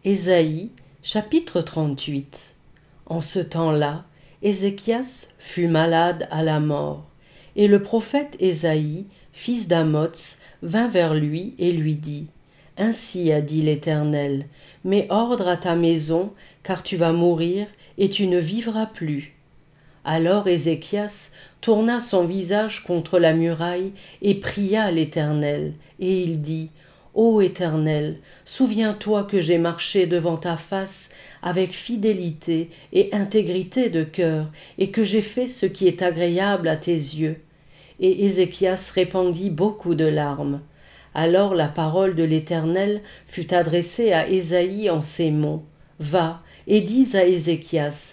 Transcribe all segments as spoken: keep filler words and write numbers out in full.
Ésaïe, chapitre trente-huit. En ce temps-là, Ézéchias fut malade à la mort, et le prophète Ésaïe, fils d'Amoz, vint vers lui et lui dit : Ainsi a dit l'Éternel, mets ordre à ta maison, car tu vas mourir et tu ne vivras plus. Alors Ézéchias tourna son visage contre la muraille et pria l'Éternel, et il dit : Ô Éternel, souviens-toi que j'ai marché devant ta face avec fidélité et intégrité de cœur, et que j'ai fait ce qui est agréable à tes yeux. Et Ézéchias répandit beaucoup de larmes. Alors la parole de l'Éternel fut adressée à Ésaïe en ces mots : Va et dis à Ézéchias :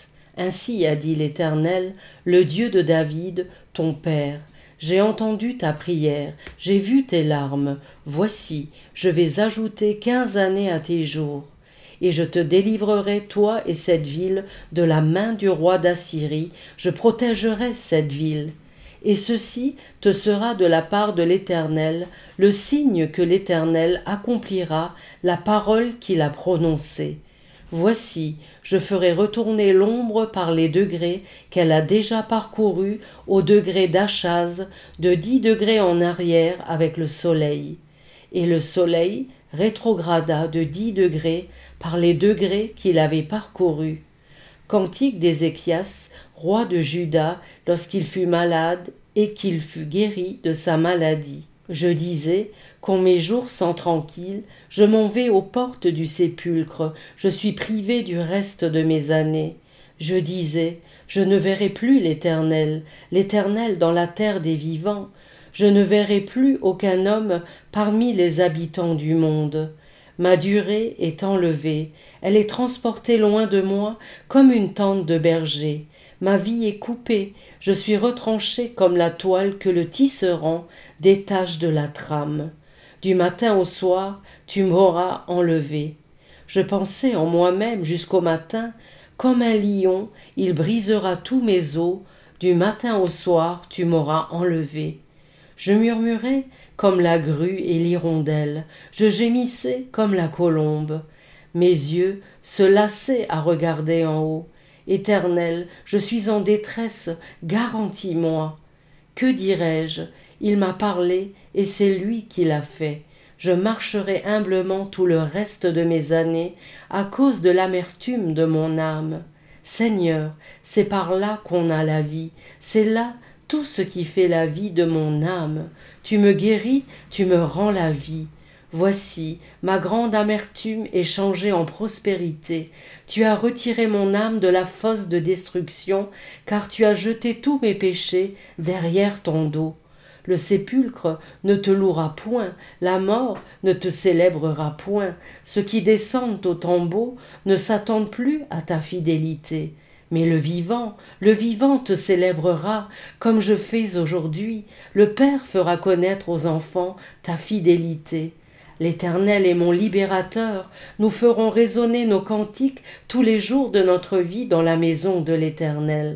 Ainsi a dit l'Éternel, le Dieu de David, ton père. J'ai entendu ta prière, j'ai vu tes larmes. Voici, je vais ajouter quinze années à tes jours. Et je te délivrerai, toi et cette ville, de la main du roi d'Assyrie. Je protégerai cette ville. Et ceci te sera de la part de l'Éternel, le signe que l'Éternel accomplira la parole qu'il a prononcée. Voici, je ferai retourner l'ombre par les degrés qu'elle a déjà parcourus au degré d'Achaz, de dix degrés en arrière avec le soleil. Et le soleil rétrograda de dix degrés par les degrés qu'il avait parcourus. Cantique d'Ézéchias, roi de Juda, lorsqu'il fut malade et qu'il fut guéri de sa maladie. Je disais, quand mes jours sont tranquilles, je m'en vais aux portes du sépulcre, je suis privé du reste de mes années. Je disais, je ne verrai plus l'Éternel, l'Éternel dans la terre des vivants. Je ne verrai plus aucun homme parmi les habitants du monde. Ma durée est enlevée, elle est transportée loin de moi comme une tente de berger. Ma vie est coupée, je suis retranché comme la toile que le tisserand détache de la trame. Du matin au soir, tu m'auras enlevé. Je pensais en moi-même jusqu'au matin, comme un lion, il brisera tous mes os. Du matin au soir, tu m'auras enlevé. Je murmurais comme la grue et l'hirondelle, je gémissais comme la colombe. Mes yeux se lassaient à regarder en haut. Éternel, je suis en détresse, garantis-moi. Que dirais-je ? Il m'a parlé et c'est lui qui l'a fait. Je marcherai humblement tout le reste de mes années à cause de l'amertume de mon âme. Seigneur, c'est par là qu'on a la vie, c'est là tout ce qui fait la vie de mon âme. Tu me guéris, tu me rends la vie. Voici, ma grande amertume est changée en prospérité. Tu as retiré mon âme de la fosse de destruction, car tu as jeté tous mes péchés derrière ton dos. Le sépulcre ne te louera point, la mort ne te célébrera point. Ceux qui descendent au tombeau ne s'attendent plus à ta fidélité. Mais le vivant, le vivant te célébrera, comme je fais aujourd'hui. Le Père fera connaître aux enfants ta fidélité. L'Éternel est mon libérateur, nous ferons résonner nos cantiques tous les jours de notre vie dans la maison de l'Éternel.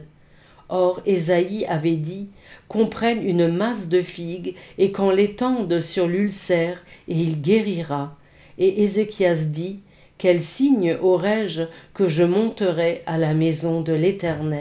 Or Ésaïe avait dit qu'on prenne une masse de figues et qu'on l'étende sur l'ulcère et il guérira. Et Ézéchias dit : Quel signe aurais-je que je monterais à la maison de l'Éternel ?